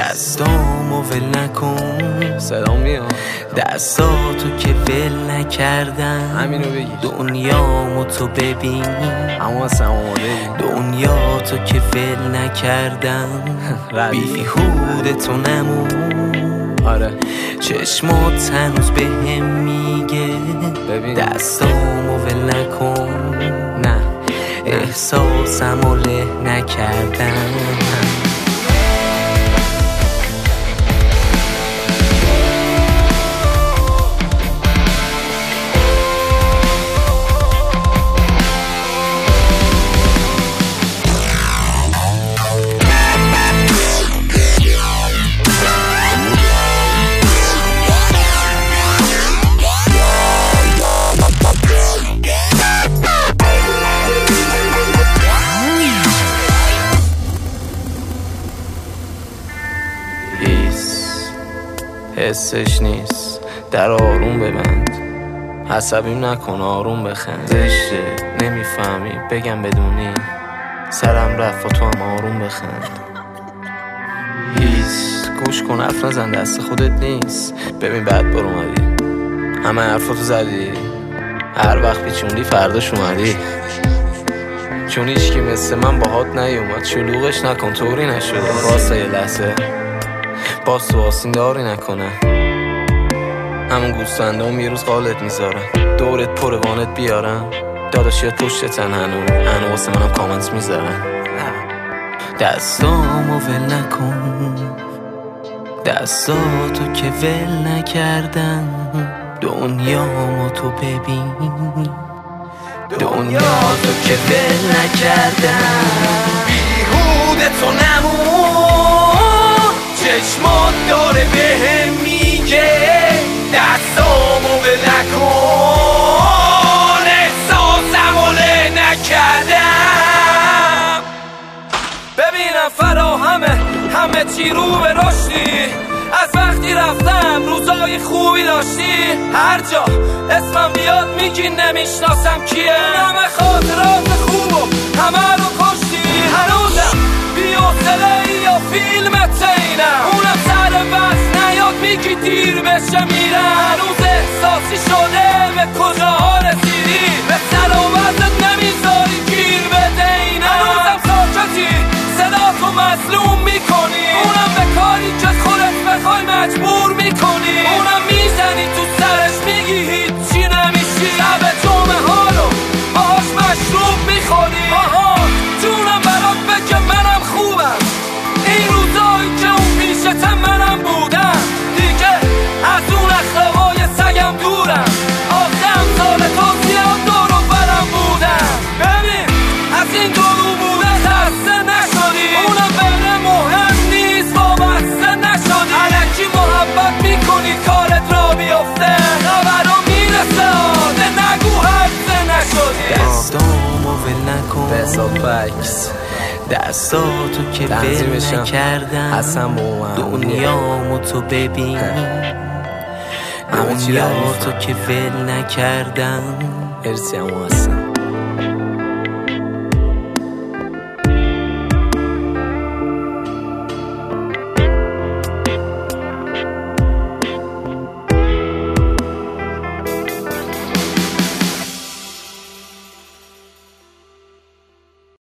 دستامو ول نکن، صدا میاد، دستاتو که ول نکردم، همینو بگی. دنیامو تو ببین، اما اصلا آماده دنیا تو که ول نکردم، بیهوده تو نمون. آره چشمات هنوز بهم میگه ببین دستامو ول نکن، نه احساسمو له نکردم. حسش نیست، در آروم ببند، عصبیم نکن، آروم بخند. زشته نمیفهمی بگم بدونی، سرم رفت و تو هم آروم بخند. گوش کن، حرف نزن، دست خودت نیست. ببین بعد بر اومدی، همه حرفاتو زدی، هر وقت پیچوندی فرداش اومدی. چون هیچکی مثل من باهات نیومد، شلوغش نکن طوری نشده. واسه یه لحظه باز تو آسین داری نکنه، همون گوستندام یه روز قالت میذارن، دورت پر وانت بیارن، داداشیات پشتتن هنو واسه منم کامنت میذارن. دستامو ول نکن، دستاتو که ول نکردم، دنیامو تو ببین، دنیا تو که ول نکردم، بیهوده تو نمون. چشمات داره بهم میگه دستامو ول نکن، احساسمو له نکردم. ببینم فراهمه همه چی رو به رشدی، از وقتی رفتم روزای خوبی داشتی، هر جا اسمم بیاد میگی نمیشناسم کیه، همه خاطرات خوبو همه رو کشتی. هنوزم بی‌حوصله‌ای یا فیلمت اینم، اونم سر بس نیاد میگی دیر بشه میرم. هنوز احساسی شده به کجاها رسیدی، به سر و وزت نمیذاری گیر بده اینم. هنوزم ساکتی صدا تو مظلوم میکنی، اونم به کاری که خودت بخوای مجبور میکنی، اونم میزنی تو سرش میگی هیچی نمیشی. شب جمعه ها رو باهاش مشروب میخوری، جونم برات بگه منم خوبم، این روزایی که اون پیشتم منم بودم، دیگه از اون اخلاقای سگم دورم. آخه امثال تو زیاد دور و برم بودم، ببین از این دورو بوده خسته نشدی، اونم بره مهم نیست وابسته نشدی. الکی محبت میکنی کارت را بیفته، خبرو میرسه آده نگو حرفه نشدی. دستامو ول نکن، بسات بکس، دستاتو که ول نکردم، حسن دنیامو تو ببین، همه چی دنیا تو که ول نکردم. مرسی همون حسن.